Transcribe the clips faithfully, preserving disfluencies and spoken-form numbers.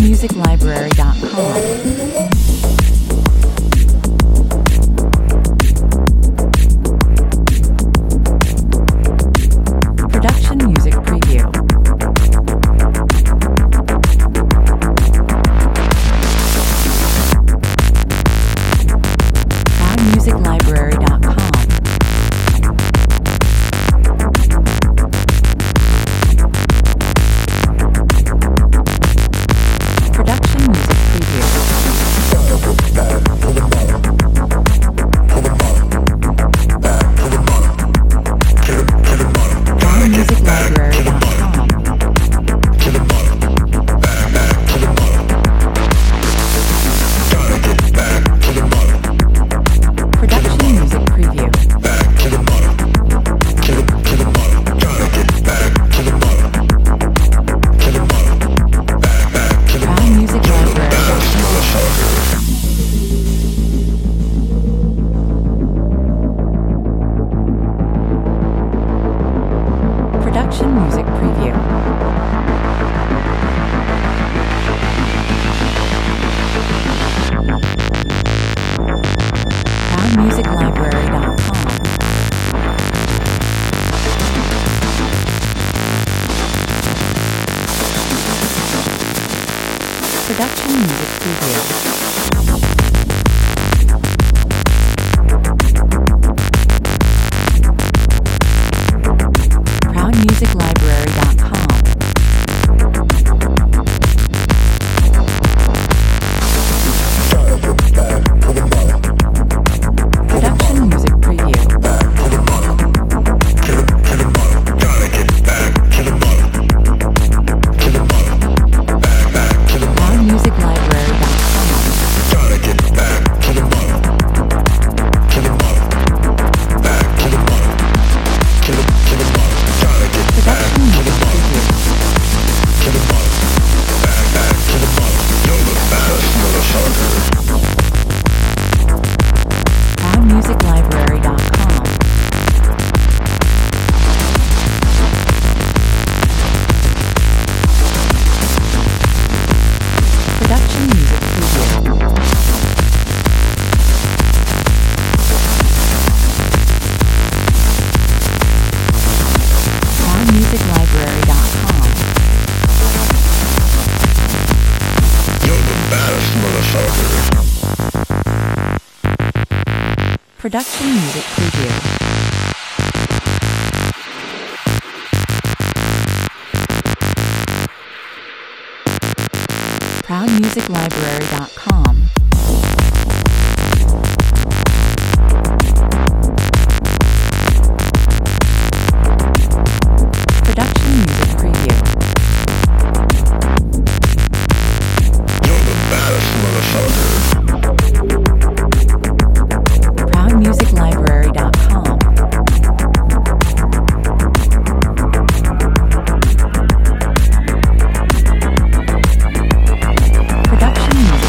music library dot com. Production music preview. proud music library dot com. Production music preview. proud music library dot com. Production music preview. proud music library dot com. Production music preview. proud music library dot com. Production music preview. proud music library dot com. Production music preview. proud music library dot com. Production music preview. proud music library dot com. Production music preview. proud music library dot com. Production music preview. proud music library dot com. Production music preview. proud music library dot com. Production music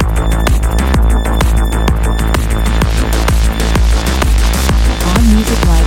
preview. proud music library